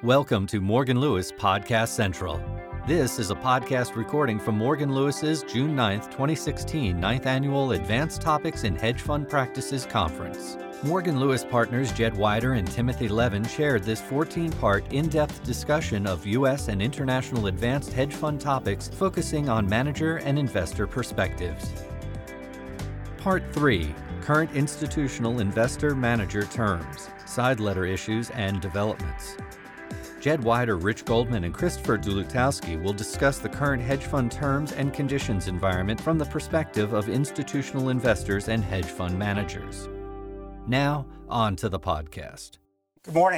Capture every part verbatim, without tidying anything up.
Welcome to Morgan Lewis Podcast Central. This is a podcast recording from Morgan Lewis's June ninth, twenty sixteen ninth Annual Advanced Topics in Hedge Fund Practices Conference. Morgan Lewis partners Jed Wider and Timothy Levin shared this fourteen-part in-depth discussion of U S and international advanced hedge fund topics focusing on manager and investor perspectives. Part three, Current Institutional Investor Manager Terms, Side Letter Issues and Developments. Jed Wider, Rich Goldman, and Christopher Dulutowski will discuss the current hedge fund terms and conditions environment from the perspective of institutional investors and hedge fund managers. Now, on to the podcast. Good morning.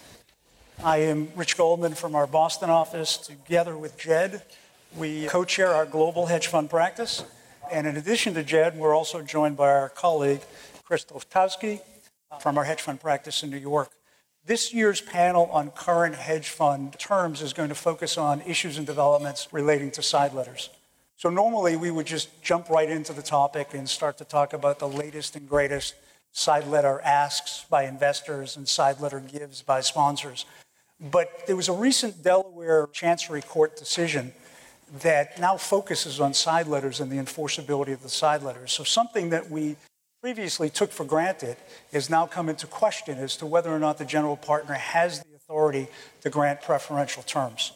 I am Rich Goldman from our Boston office. Together with Jed, we co-chair our global hedge fund practice. And in addition to Jed, we're also joined by our colleague, Chris Dulutowski, from our hedge fund practice in New York. This year's panel on current hedge fund terms is going to focus on issues and developments relating to side letters. So normally we would just jump right into the topic and start to talk about the latest and greatest side letter asks by investors and side letter gives by sponsors. But there was a recent Delaware Chancery Court decision that now focuses on side letters and the enforceability of the side letters. So something that we previously took for granted is now come into question as to whether or not the general partner has the authority to grant preferential terms.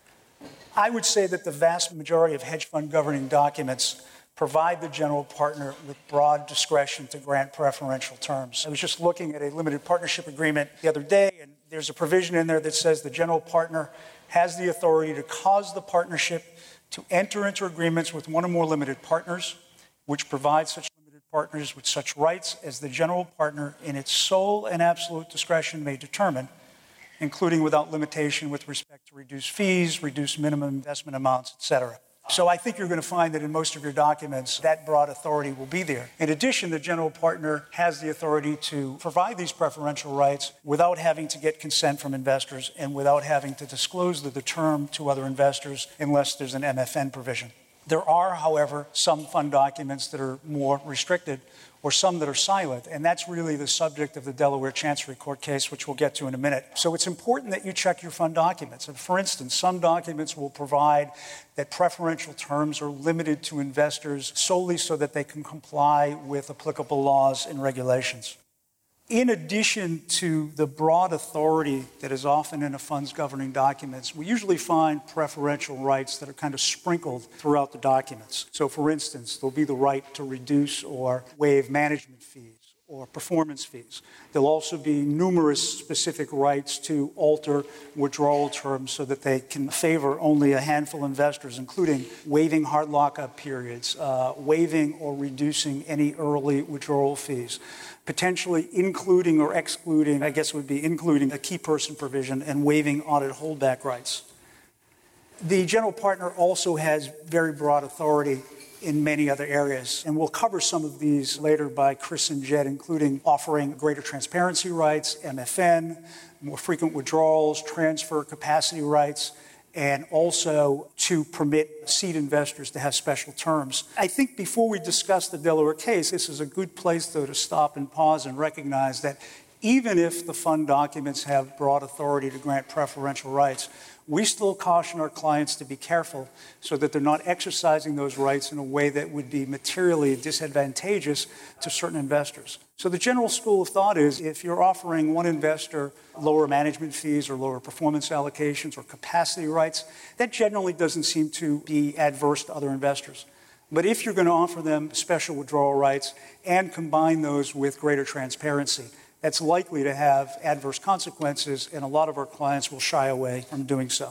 I would say that the vast majority of hedge fund governing documents provide the general partner with broad discretion to grant preferential terms. I was just looking at a limited partnership agreement the other day, and there's a provision in there that says the general partner has the authority to cause the partnership to enter into agreements with one or more limited partners, which provide such partners with such rights as the general partner in its sole and absolute discretion may determine, including without limitation with respect to reduced fees, reduced minimum investment amounts, et cetera. So I think you're going to find that in most of your documents, that broad authority will be there. In addition, the general partner has the authority to provide these preferential rights without having to get consent from investors and without having to disclose the term to other investors unless there's an M F N provision. There are, however, some fund documents that are more restricted or some that are silent, and that's really the subject of the Delaware Chancery Court case, which we'll get to in a minute. So it's important that you check your fund documents. And for instance, some documents will provide that preferential terms are limited to investors solely so that they can comply with applicable laws and regulations. In addition to the broad authority that is often in a fund's governing documents, we usually find preferential rights that are kind of sprinkled throughout the documents. So for instance, there'll be the right to reduce or waive management fees or performance fees. There'll also be numerous specific rights to alter withdrawal terms so that they can favor only a handful of investors, including waiving hard lockup periods, uh, waiving or reducing any early withdrawal fees, potentially including or excluding, I guess it would be including a key person provision and waiving audit holdback rights. The general partner also has very broad authority in many other areas, and we'll cover some of these later by Chris and Jed, including offering greater transparency rights, M F N, more frequent withdrawals, transfer capacity rights, and also to permit seed investors to have special terms. I think before we discuss the Delaware case, this is a good place, though, to stop and pause and recognize that even if the fund documents have broad authority to grant preferential rights, we still caution our clients to be careful so that they're not exercising those rights in a way that would be materially disadvantageous to certain investors. So the general school of thought is if you're offering one investor lower management fees or lower performance allocations or capacity rights, that generally doesn't seem to be adverse to other investors. But if you're going to offer them special withdrawal rights and combine those with greater transparency, that's likely to have adverse consequences, and a lot of our clients will shy away from doing so.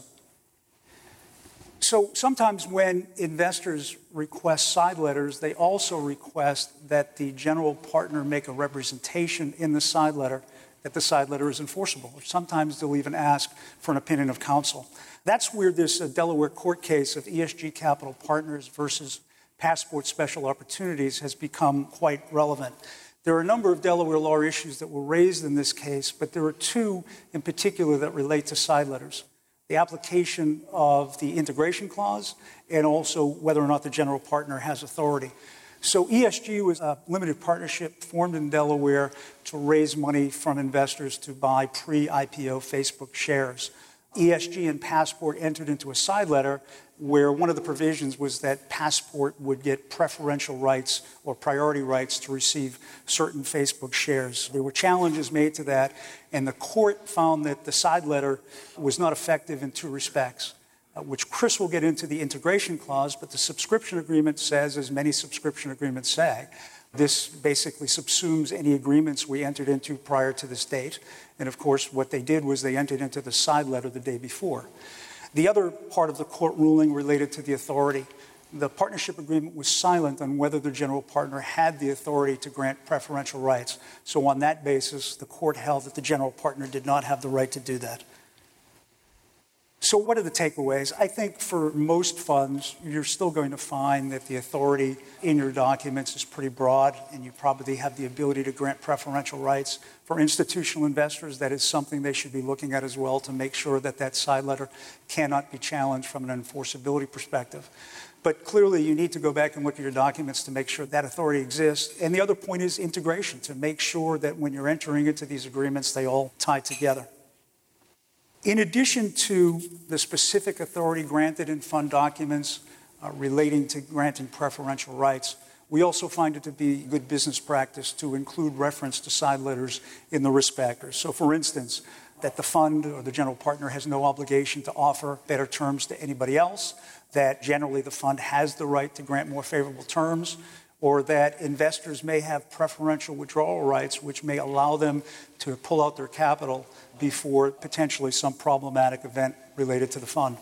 So sometimes when investors request side letters, they also request that the general partner make a representation in the side letter that the side letter is enforceable. Or sometimes they'll even ask for an opinion of counsel. That's where this uh, Delaware court case of E S G Capital Partners versus Passport Special Opportunities has become quite relevant. There are a number of Delaware law issues that were raised in this case, but there are two in particular that relate to side letters. The application of the integration clause and also whether or not the general partner has authority. So E S G was a limited partnership formed in Delaware to raise money from investors to buy pre-I P O Facebook shares. E S G and Passport entered into a side letter where one of the provisions was that Passport would get preferential rights or priority rights to receive certain Facebook shares. There were challenges made to that, and the court found that the side letter was not effective in two respects, uh, which Chris will get into the integration clause, but the subscription agreement says, as many subscription agreements say, this basically subsumes any agreements we entered into prior to this date. And of course, what they did was they entered into the side letter the day before. The other part of the court ruling related to the authority. The partnership agreement was silent on whether the general partner had the authority to grant preferential rights. So on that basis, the court held that the general partner did not have the right to do that. So what are the takeaways? I think for most funds, you're still going to find that the authority in your documents is pretty broad, and you probably have the ability to grant preferential rights. For institutional investors, that is something they should be looking at as well to make sure that that side letter cannot be challenged from an enforceability perspective. But clearly, you need to go back and look at your documents to make sure that authority exists. And the other point is integration, to make sure that when you're entering into these agreements, they all tie together. In addition to the specific authority granted in fund documents uh, relating to granting preferential rights, we also find it to be good business practice to include reference to side letters in the risk factors. So for instance, that the fund or the general partner has no obligation to offer better terms to anybody else, that generally the fund has the right to grant more favorable terms, or that investors may have preferential withdrawal rights which may allow them to pull out their capital before potentially some problematic event related to the fund.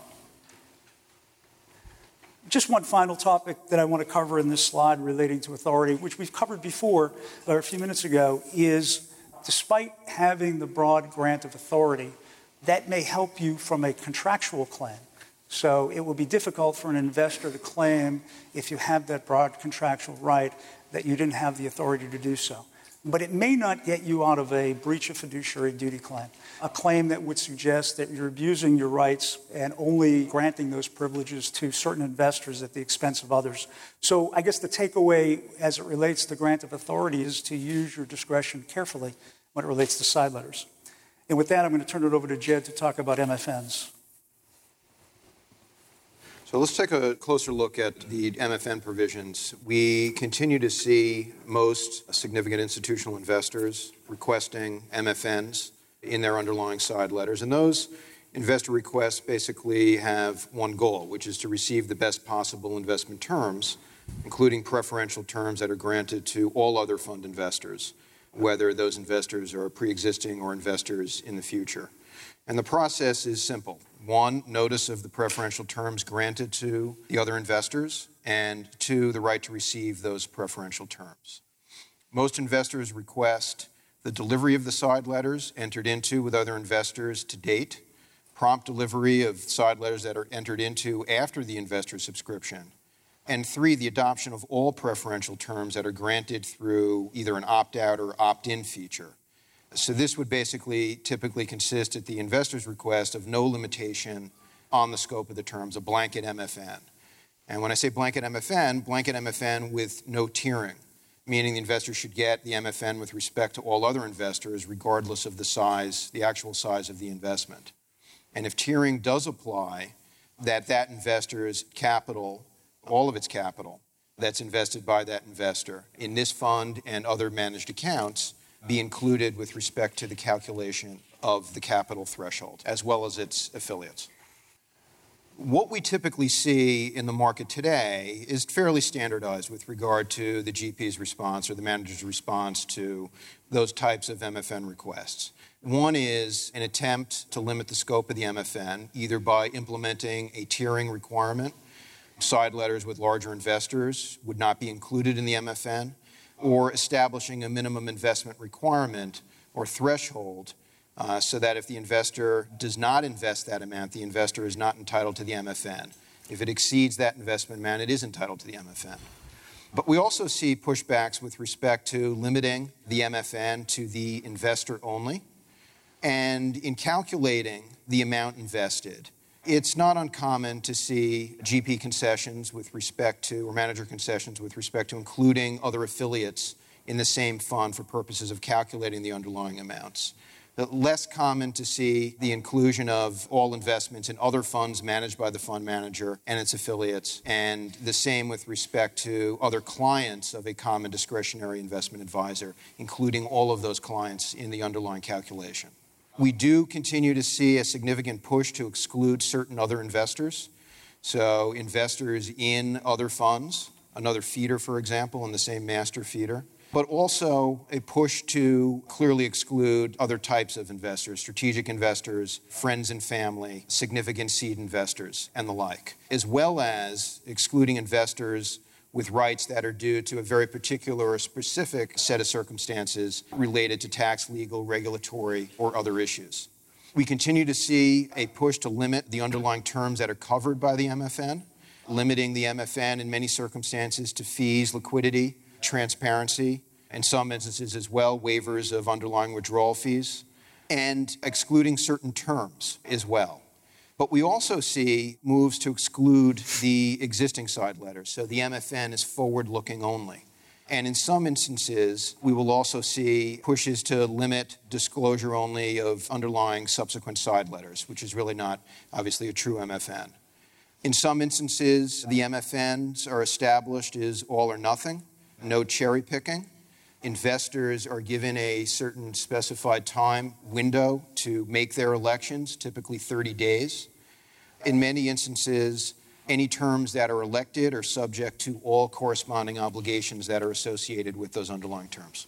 Just one final topic that I want to cover in this slide relating to authority, which we've covered before or a few minutes ago, is despite having the broad grant of authority, that may help you from a contractual claim. So it will be difficult for an investor to claim, if you have that broad contractual right, that you didn't have the authority to do so. But it may not get you out of a breach of fiduciary duty claim, a claim that would suggest that you're abusing your rights and only granting those privileges to certain investors at the expense of others. So I guess the takeaway as it relates to grant of authority is to use your discretion carefully when it relates to side letters. And with that, I'm going to turn it over to Jed to talk about M F Ns. So let's take a closer look at the M F N provisions. We continue to see most significant institutional investors requesting M F Ns in their underlying side letters. And those investor requests basically have one goal, which is to receive the best possible investment terms, including preferential terms that are granted to all other fund investors, whether those investors are pre-existing or investors in the future. And the process is simple. One, notice of the preferential terms granted to the other investors, and two, the right to receive those preferential terms. Most investors request the delivery of the side letters entered into with other investors to date, prompt delivery of side letters that are entered into after the investor subscription, and three, the adoption of all preferential terms that are granted through either an opt-out or opt-in feature. So this would basically typically consist at the investor's request of no limitation on the scope of the terms, a blanket M F N. And when I say blanket M F N, blanket M F N with no tiering, meaning the investor should get the M F N with respect to all other investors regardless of the size, the actual size of the investment. And if tiering does apply, that that investor's capital, all of its capital that's invested by that investor in this fund and other managed accounts be included with respect to the calculation of the capital threshold, as well as its affiliates. What we typically see in the market today is fairly standardized with regard to the G P's response or the manager's response to those types of M F N requests. One is an attempt to limit the scope of the M F N, either by implementing a tiering requirement. Side letters with larger investors would not be included in the M F N, or establishing a minimum investment requirement or threshold uh, so that if the investor does not invest that amount, the investor is not entitled to the M F N. If it exceeds that investment amount, it is entitled to the M F N. But we also see pushbacks with respect to limiting the M F N to the investor only. And in calculating the amount invested, It's not uncommon to see G P concessions with respect to, or manager concessions with respect to including other affiliates in the same fund for purposes of calculating the underlying amounts. But less common to see the inclusion of all investments in other funds managed by the fund manager and its affiliates, and the same with respect to other clients of a common discretionary investment advisor, including all of those clients in the underlying calculation. We do continue to see a significant push to exclude certain other investors. So investors in other funds, another feeder, for example, in the same master feeder, but also a push to clearly exclude other types of investors, strategic investors, friends and family, significant seed investors, and the like, as well as excluding investors with rights that are due to a very particular or specific set of circumstances related to tax, legal, regulatory, or other issues. We continue to see a push to limit the underlying terms that are covered by the M F N, limiting the M F N in many circumstances to fees, liquidity, transparency, in some instances as well, waivers of underlying withdrawal fees, and excluding certain terms as well. But we also see moves to exclude the existing side letters. So the M F N is forward-looking only. And in some instances, we will also see pushes to limit disclosure only of underlying subsequent side letters, which is really not obviously a true M F N. In some instances, the M F Ns are established as all or nothing, no cherry picking. Investors are given a certain specified time window to make their elections, typically thirty days. In many instances, any terms that are elected are subject to all corresponding obligations that are associated with those underlying terms.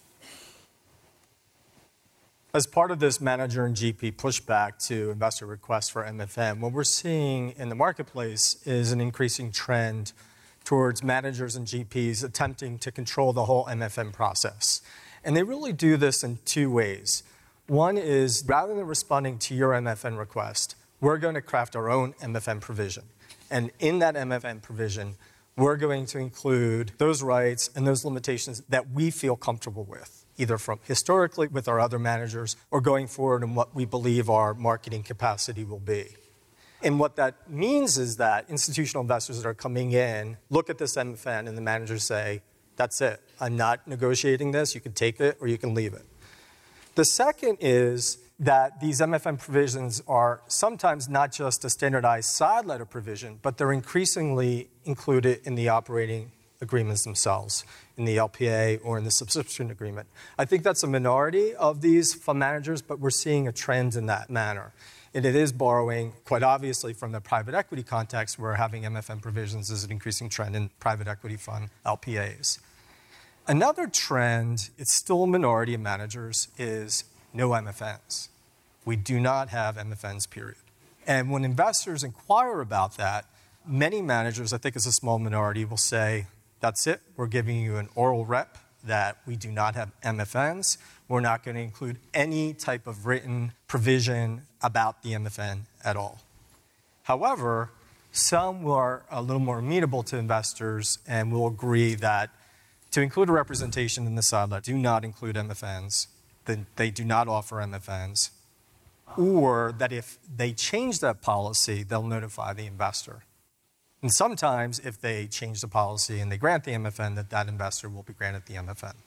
As part of this manager and G P pushback to investor requests for M F N, what we're seeing in the marketplace is an increasing trend towards managers and G Ps attempting to control the whole M F N process. And they really do this in two ways. One is, rather than responding to your M F N request, we're going to craft our own M F N provision. And in that M F N provision, we're going to include those rights and those limitations that we feel comfortable with, either from historically with our other managers or going forward in what we believe our marketing capacity will be. And what that means is that institutional investors that are coming in look at this M F N and the managers say, that's it. I'm not negotiating this. You can take it or you can leave it. The second is that these M F N provisions are sometimes not just a standardized side letter provision, but they're increasingly included in the operating agreements themselves, in the L P A or in the subscription agreement. I think that's a minority of these fund managers, but we're seeing a trend in that manner. And it is borrowing, quite obviously, from the private equity context where having M F N provisions is an increasing trend in private equity fund L P As. Another trend, it's still a minority of managers, is no M F Ns. We do not have M F Ns, period. And when investors inquire about that, many managers, I think it's a small minority, will say, that's it, we're giving you an oral rep that we do not have M F Ns. We're not going to include any type of written provision about the M F N at all. However, some are a little more amenable to investors and will agree that to include a representation in the side letter, do not include M F Ns, then they do not offer M F Ns, or that if they change that policy, they'll notify the investor. And sometimes, if they change the policy and they grant the M F N, that that investor will be granted the M F N.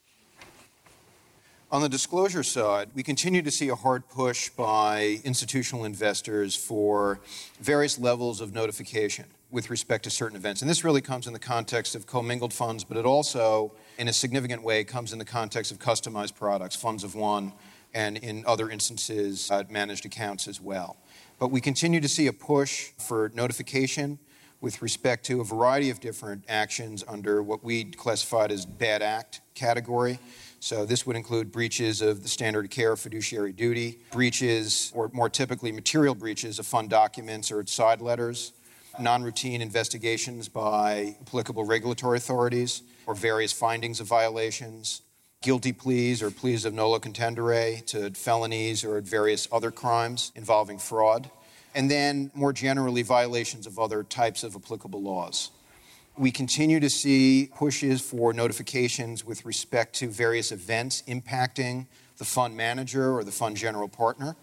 On the disclosure side, we continue to see a hard push by institutional investors for various levels of notification with respect to certain events. And this really comes in the context of commingled funds, but it also, in a significant way, comes in the context of customized products, funds of one, and in other instances, uh, managed accounts as well. But we continue to see a push for notification with respect to a variety of different actions under what we classified as bad act category. So this would include breaches of the standard of care fiduciary duty, breaches, or more typically material breaches of fund documents or its side letters, non-routine investigations by applicable regulatory authorities, or various findings of violations, guilty pleas or pleas of nolo contendere to felonies or various other crimes involving fraud, and then more generally violations of other types of applicable laws. We continue to see pushes for notifications with respect to various events impacting the fund manager or the fund general partner.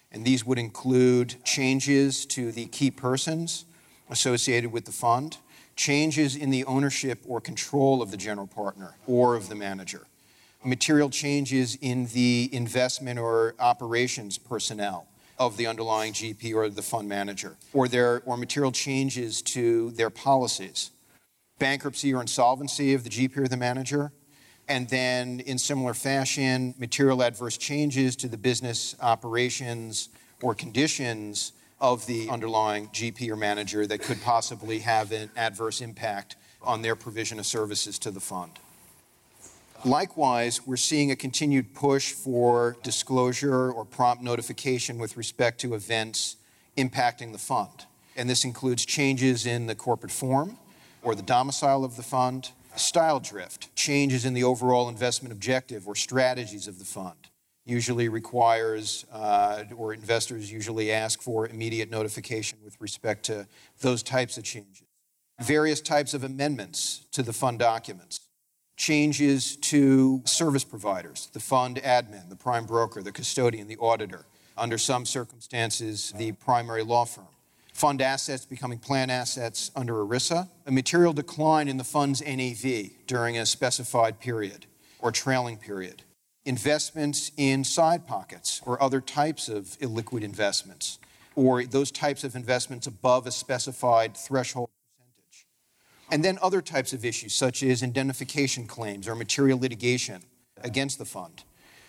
And these would include changes to the key persons associated with the fund, changes in the ownership or control of the general partner or of the manager, material changes in the investment or operations personnel of the underlying G P or the fund manager, or their or material changes to their policies, bankruptcy or insolvency of the G P or the manager, and then in similar fashion, material adverse changes to the business operations or conditions of the underlying G P or manager that could possibly have an adverse impact on their provision of services to the fund. Likewise, we're seeing a continued push for disclosure or prompt notification with respect to events impacting the fund. And this includes changes in the corporate form or the domicile of the fund, style drift, changes in the overall investment objective or strategies of the fund. Usually requires, uh, or investors usually ask for immediate notification with respect to those types of changes. Various types of amendments to the fund documents. Changes to service providers, the fund admin, the prime broker, the custodian, the auditor, under some circumstances, the primary law firm. Fund assets becoming plan assets under ERISA, a material decline in the fund's N A V during a specified period or trailing period. Investments in side pockets or other types of illiquid investments, or those types of investments above a specified threshold. And then other types of issues, such as indemnification claims or material litigation against the fund.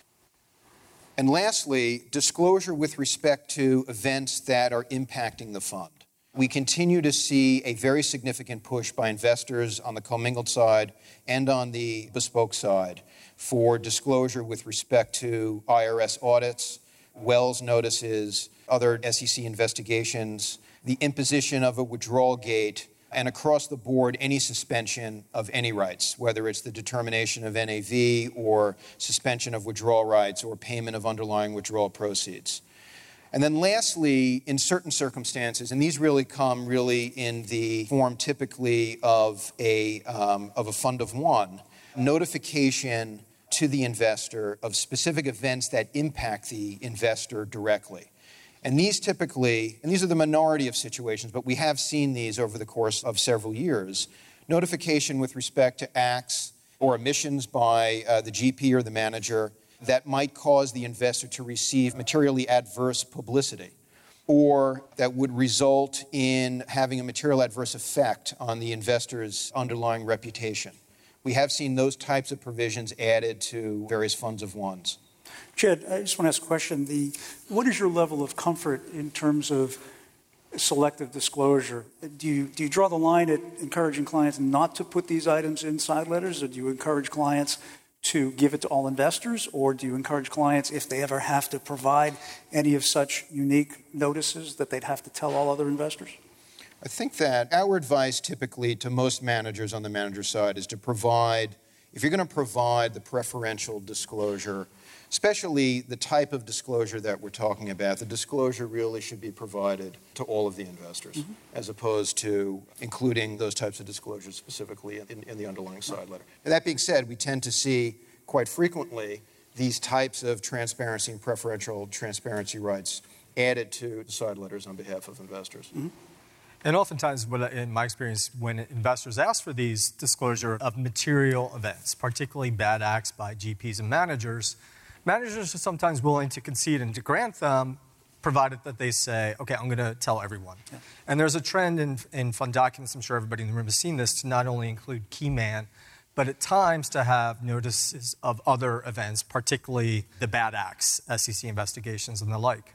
And lastly, disclosure with respect to events that are impacting the fund. We continue to see a very significant push by investors on the commingled side and on the bespoke side for disclosure with respect to I R S audits, Wells notices, other S E C investigations, the imposition of a withdrawal gate, and across the board, any suspension of any rights, whether it's the determination of N A V or suspension of withdrawal rights or payment of underlying withdrawal proceeds. And then lastly, in certain circumstances, and these really come really in the form typically of a, um, of a fund of one, notification to the investor of specific events that impact the investor directly. And these typically, and these are the minority of situations, but we have seen these over the course of several years, notification with respect to acts or omissions by uh, the G P or the manager that might cause the investor to receive materially adverse publicity, or that would result in having a material adverse effect on the investor's underlying reputation. We have seen those types of provisions added to various funds of ones. Jed, I just want to ask a question. The, what is your level of comfort in terms of selective disclosure? Do you, do you draw the line at encouraging clients not to put these items in side letters, or do you encourage clients to give it to all investors, or do you encourage clients, if they ever have to provide any of such unique notices, that they'd have to tell all other investors? I think that our advice typically to most managers on the manager side is to provide, if you're going to provide the preferential disclosure, especially the type of disclosure that we're talking about, the disclosure really should be provided to all of the investors, mm-hmm. as opposed to including those types of disclosures specifically in, in the underlying side letter. And that being said, we tend to see quite frequently these types of transparency and preferential transparency rights added to the side letters on behalf of investors. Mm-hmm. And oftentimes, in my experience, when investors ask for these disclosure of material events, particularly bad acts by G Ps and managers, managers are sometimes willing to concede and to grant them, provided that they say, okay, I'm going to tell everyone. Yeah. And there's a trend in, in fund documents, I'm sure everybody in the room has seen this, to not only include key man, but at times to have notices of other events, particularly the bad acts, S E C investigations and the like.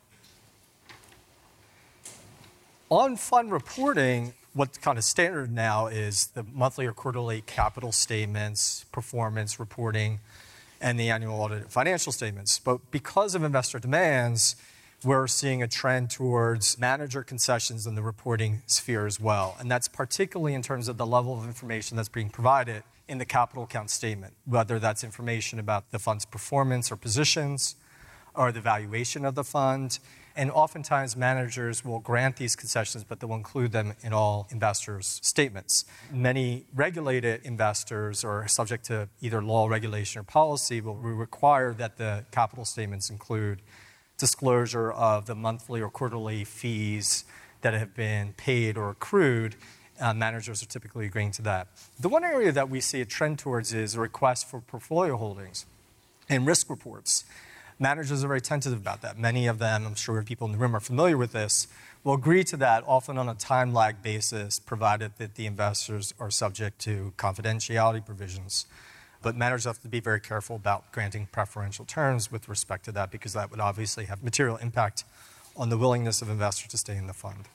On fund reporting, what's kind of standard now is the monthly or quarterly capital statements, performance reporting, and the annual audited financial statements. But because of investor demands, we're seeing a trend towards manager concessions in the reporting sphere as well. And that's particularly in terms of the level of information that's being provided in the capital account statement, whether that's information about the fund's performance or positions, or the valuation of the fund. And oftentimes managers will grant these concessions, but they will include them in all investors' statements. Many regulated investors are subject to either law, regulation, or policy will require that the capital statements include disclosure of the monthly or quarterly fees that have been paid or accrued, uh, managers are typically agreeing to that. The one area that we see a trend towards is a request for portfolio holdings and risk reports. Managers are very tentative about that. Many of them, I'm sure people in the room are familiar with this, will agree to that often on a time lag basis, provided that the investors are subject to confidentiality provisions. But managers have to be very careful about granting preferential terms with respect to that, because that would obviously have material impact on the willingness of investors to stay in the fund.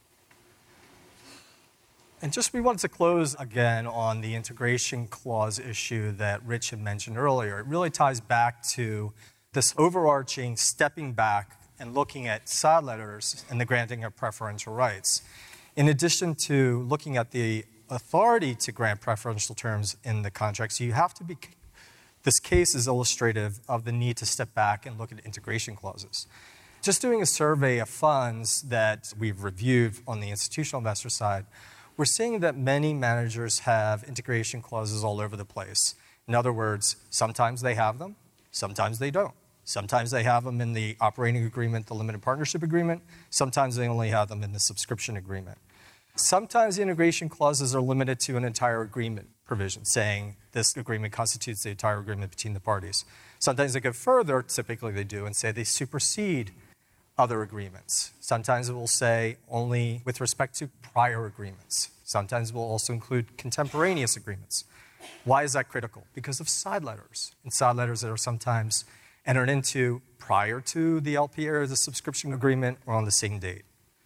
And just we wanted to close again on the integration clause issue that Rich had mentioned earlier. It really ties back to this overarching stepping back and looking at side letters and the granting of preferential rights. In addition to looking at the authority to grant preferential terms in the contracts, you have to be, this case is illustrative of the need to step back and look at integration clauses. Just doing a survey of funds that we've reviewed on the institutional investor side, we're seeing that many managers have integration clauses all over the place. In other words, sometimes they have them, sometimes they don't. Sometimes they have them in the operating agreement, the limited partnership agreement. Sometimes they only have them in the subscription agreement. Sometimes the integration clauses are limited to an entire agreement provision, saying this agreement constitutes the entire agreement between the parties. Sometimes they go further, typically they do, and say they supersede other agreements. Sometimes it will say only with respect to prior agreements. Sometimes it will also include contemporaneous agreements. Why is that critical? Because of side letters, and side letters that are sometimes entered into prior to the L P A or the subscription agreement or on the same date.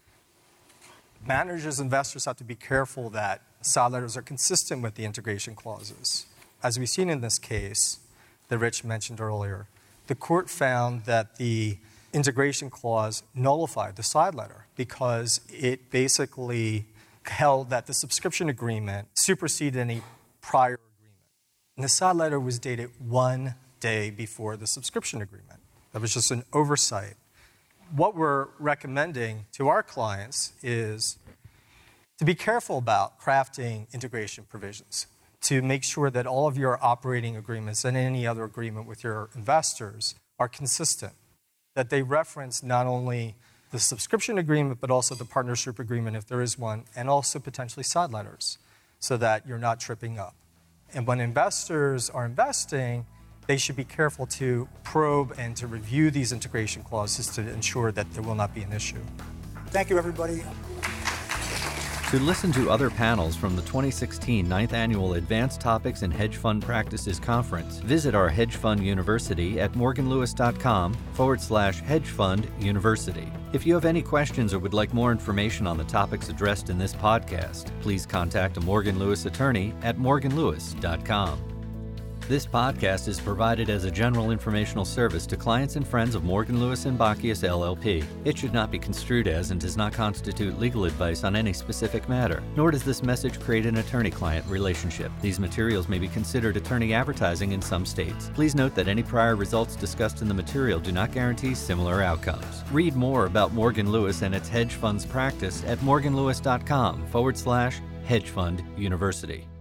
Managers, investors have to be careful that side letters are consistent with the integration clauses. As we've seen in this case that Rich mentioned earlier, the court found that the integration clause nullified the side letter because it basically held that the subscription agreement superseded any prior agreement. And the side letter was dated one day before the subscription agreement. That was just an oversight. What we're recommending to our clients is to be careful about crafting integration provisions, to make sure that all of your operating agreements and any other agreement with your investors are consistent, that they reference not only the subscription agreement, but also the partnership agreement if there is one, and also potentially side letters, so that you're not tripping up. And when investors are investing, they should be careful to probe and to review these integration clauses to ensure that there will not be an issue. Thank you, everybody. To listen to other panels from the twenty sixteen ninth Annual Advanced Topics in Hedge Fund Practices Conference, visit our Hedge Fund University at morganlewis.com forward slash hedge fund university. If you have any questions or would like more information on the topics addressed in this podcast, please contact a Morgan Lewis attorney at morgan lewis dot com. This podcast is provided as a general informational service to clients and friends of Morgan Lewis and Bockius L L P. It should not be construed as and does not constitute legal advice on any specific matter, nor does this message create an attorney-client relationship. These materials may be considered attorney advertising in some states. Please note that any prior results discussed in the material do not guarantee similar outcomes. Read more about Morgan Lewis and its hedge funds practice at morganlewis.com forward slash hedge fund university.